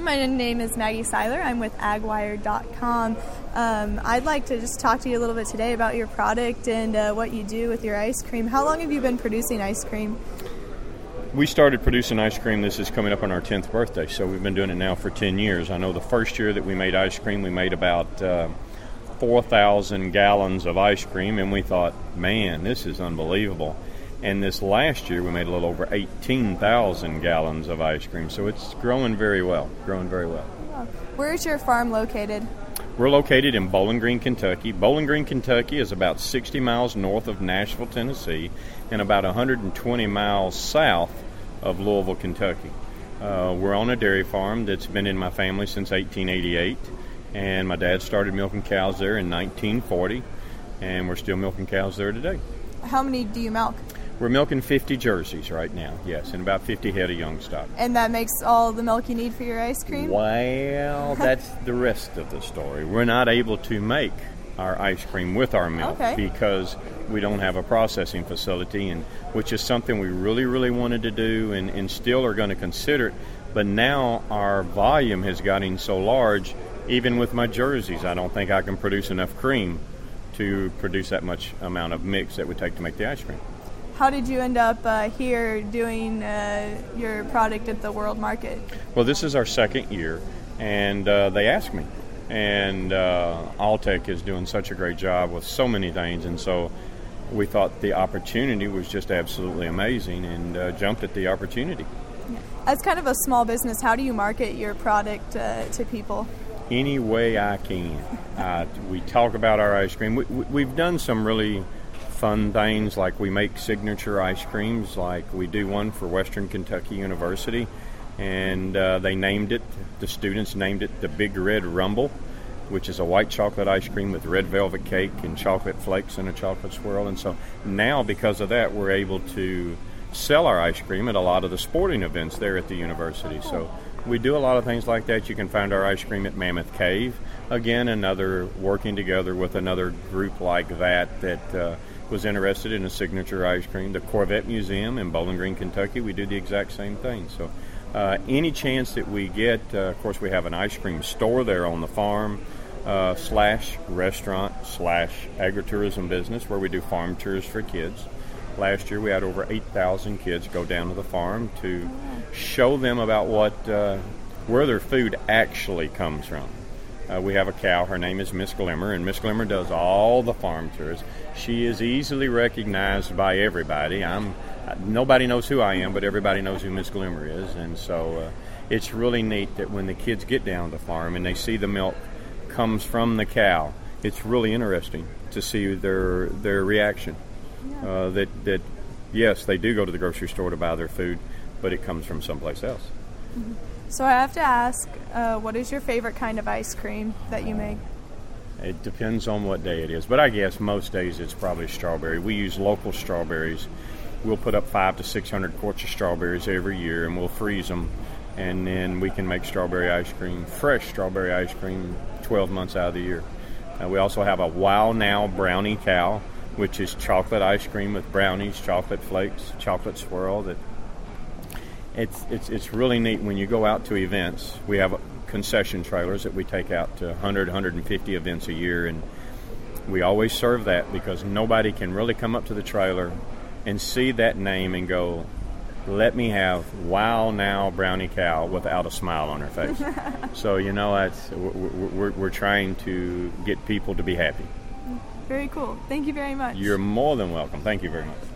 my name is Maggie Seiler. I'm with agwire.com. I'd like to just talk to you a little bit today about your product and what you do with your ice cream. How long have you been producing ice cream? We started producing ice cream. This is coming up on our 10th birthday, so we've been doing it now for 10 years. I know the first year that we made ice cream, we made about 4,000 gallons of ice cream, and we thought, man, this is unbelievable. And this last year, we made a little over 18,000 gallons of ice cream, so it's growing very well, Where is your farm located? We're located in Bowling Green, Kentucky. Bowling Green, Kentucky is about 60 miles north of Nashville, Tennessee, and about 120 miles south of Louisville, Kentucky. We're on a dairy farm that's been in my family since 1888, and my dad started milking cows there in 1940, and we're still milking cows there today. How many do you milk? We're milking 50 jerseys right now, yes, and about 50 head of young stock. And that makes all the milk you need for your ice cream? Well, that's the rest of the story. We're not able to make our ice cream with our milk because we don't have a processing facility, and which is something we really wanted to do and still are going to consider it. But now our volume has gotten so large, even with my jerseys, I don't think I can produce enough cream to produce that much amount of mix that would take to make the ice cream. How did you end up here doing your product at the World Market? Well, this is our second year, and they asked me. And Alltech is doing such a great job with so many things, and so we thought the opportunity was just absolutely amazing and jumped at the opportunity. As kind of a small business, how do you market your product to people? Any way I can. We talk about our ice cream. We've done some really fun things, like we make signature ice creams, like we do one for Western Kentucky University, and the students named it the Big Red Rumble, which is a white chocolate ice cream with red velvet cake and chocolate flakes and a chocolate swirl. And so now, because of that, we're able to sell our ice cream at a lot of the sporting events there at the university. So we do a lot of things like that. You can find our ice cream at Mammoth Cave. Again, another working together with another group like that was interested in a signature ice cream. The Corvette Museum in Bowling Green, Kentucky, we do the exact same thing. So any chance that we get, of course, we have an ice cream store there on the farm / restaurant / agritourism business where we do farm tours for kids. Last year we had over 8,000 kids go down to the farm to show them about where their food actually comes from. We have a cow, her name is Miss Glimmer, and Miss Glimmer does all the farm tours. She is easily recognized by everybody. Nobody knows who I am, but everybody knows who Miss Glimmer is, and so it's really neat that when the kids get down to the farm and they see the milk comes from the cow, it's really interesting to see their reaction. That yes, they do go to the grocery store to buy their food, but it comes from someplace else. Mm-hmm. So I have to ask, what is your favorite kind of ice cream that you make? It depends on what day it is, but I guess most days it's probably strawberry. We use local strawberries. We'll put up 500 to 600 quarts of strawberries every year, and we'll freeze them, and then we can make strawberry ice cream, fresh strawberry ice cream, 12 months out of the year. We also have a Wow Now Brownie Cow, which is chocolate ice cream with brownies, chocolate flakes, chocolate swirl. It's really neat when you go out to events. We have concession trailers that we take out to 100, 150 events a year, and we always serve that because nobody can really come up to the trailer and see that name and go, let me have Wow Now Brownie Cow without a smile on her face. So, we're trying to get people to be happy. Very cool. Thank you very much. You're more than welcome. Thank you very much.